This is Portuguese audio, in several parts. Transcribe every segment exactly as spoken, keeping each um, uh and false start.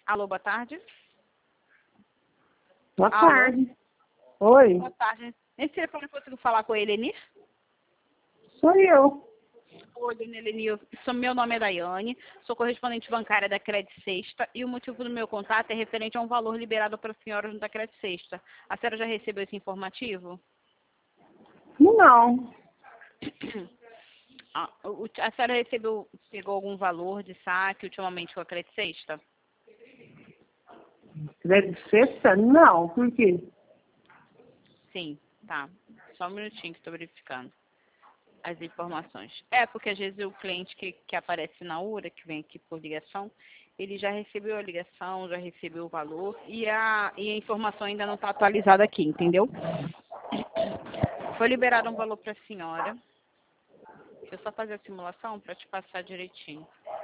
Alô, boa tarde. Boa Alô? tarde. Oi, Boa tarde. Nesse telefone eu consigo falar com a Eleni? sou eu. Oi, dona Eleni, eu- sou- meu nome é Daiane, sou correspondente bancária da Credit Sexta e o motivo do meu contato é referente a um valor liberado para a senhora junto à Credit Sexta. A senhora já recebeu esse informativo? Não, Ah, o- o- a senhora recebeu, pegou algum valor de saque ultimamente com a Credit Sexta? crédito sexta? Não, por quê? Sim, tá. Só um minutinho que estou verificando as informações. É, porque às vezes o cliente que, que aparece na URA, que vem aqui por ligação, ele já recebeu a ligação, já recebeu o valor e a, e a informação ainda não está atualizada aqui, entendeu? Foi liberado um valor para a senhora. Deixa eu só fazer a simulação para te passar direitinho.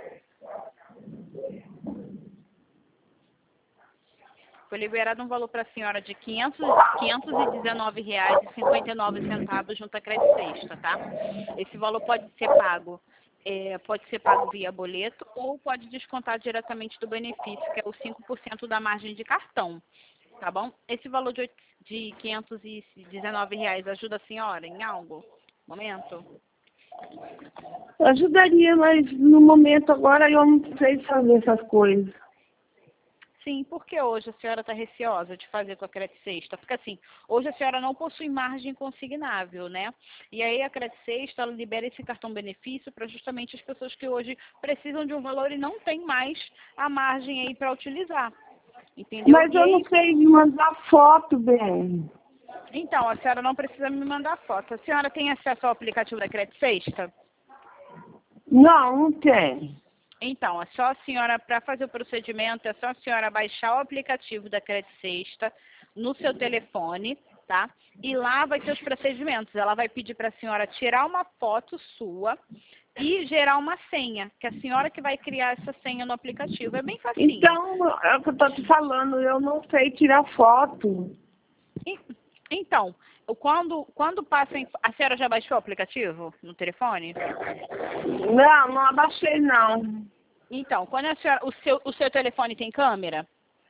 Foi liberado um valor para a senhora de quinhentos, quinhentos e dezenove reais e cinquenta e nove centavos junto à Credit Sexta, tá? Esse valor pode ser pago, é, pode ser pago via boleto ou pode descontar diretamente do benefício, que é os cinco por cento da margem de cartão, tá bom? Esse valor de, oito- de quinhentos e dezenove reais ajuda a senhora em algo? Momento? Ajudaria, mas no momento agora eu não sei fazer essas coisas. Sim, porque hoje a senhora está receosa de fazer com a Credit Sexta? Porque assim, hoje a senhora não possui margem consignável, né? E aí a Credit Sexta, ela libera esse cartão benefício para justamente as pessoas que hoje precisam de um valor e não tem mais a margem aí para utilizar. Entendeu? Mas E eu aí, não sei de mandar foto, bem. então, a senhora não precisa me mandar foto. A senhora tem acesso ao aplicativo da Credit Sexta? Não, não tem. Então, é só a senhora, para fazer o procedimento, é só a senhora baixar o aplicativo da Credit Sexta no seu telefone, tá? E lá vai ter os procedimentos. Ela vai pedir para a senhora tirar uma foto sua e gerar uma senha, que é a senhora que vai criar essa senha no aplicativo. É bem facinho. Então, é o que eu tô te falando, eu não sei tirar foto. E- Então, o- quando, quando passa... em- A senhora já baixou o aplicativo no telefone? Não, não abaixei não. Então, quando a senhora, o, seu, o seu telefone tem câmera?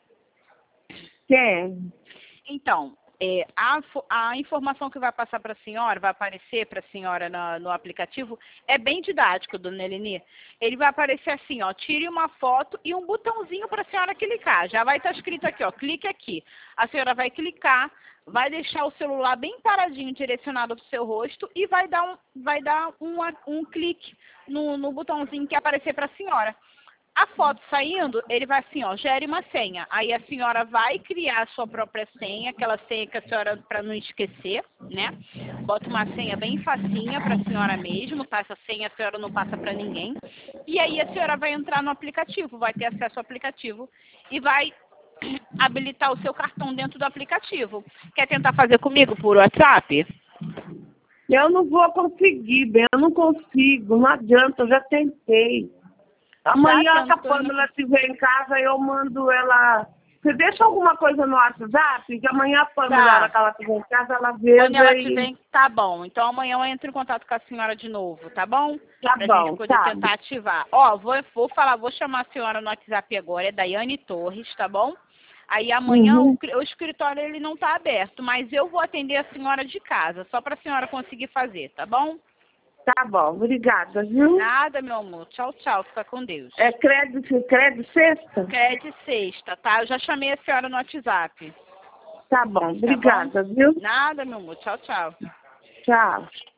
Tem. Então, é, a, fo- a informação que vai passar para a senhora, vai aparecer para a senhora na- no aplicativo, é bem didático, dona Eleni. Ele vai aparecer assim, ó, tire uma foto e um botãozinho para a senhora clicar. Já vai estar escrito aqui, ó, clique aqui. A senhora vai clicar, vai deixar o celular bem paradinho, direcionado para o seu rosto e vai dar um, vai dar uma, um clique no, no botãozinho que aparecer para a senhora. A foto saindo, ele vai assim, ó, gere uma senha. Aí a senhora vai criar a sua própria senha, aquela senha que a senhora, para não esquecer, né? Bota uma senha bem facinha para a senhora mesmo, tá? Essa senha a senhora não passa para ninguém. E aí a senhora vai entrar no aplicativo, vai ter acesso ao aplicativo e vai habilitar o seu cartão dentro do aplicativo. Quer tentar fazer comigo por WhatsApp? Eu não vou conseguir, bem, eu não consigo, não adianta, eu já tentei. Amanhã, se a tentou, Pamela estiver em casa, eu mando ela... Você deixa alguma coisa no WhatsApp? Que amanhã a Pamela, Tá. na hora que ela estiver em casa, ela veja Quando ela e... tiver, tá bom. Então amanhã eu entro em contato com a senhora de novo, tá bom? Tá Pra bom, gente poder tá. tentar ativar. Ó, vou, vou falar, vou chamar a senhora no WhatsApp agora, é Daiane Torres, tá bom? Aí amanhã Uhum. o, cri- o escritório ele não tá aberto, mas eu vou atender a senhora de casa, só pra senhora conseguir fazer, tá bom? Tá bom, obrigada, viu? Nada, meu amor. Tchau, tchau. Fica com Deus. É crédito, crédito sexta? Cred sexta, tá? Eu já chamei a senhora no WhatsApp. Tá bom, obrigada, viu? Nada, meu amor. Tchau, tchau. Tchau.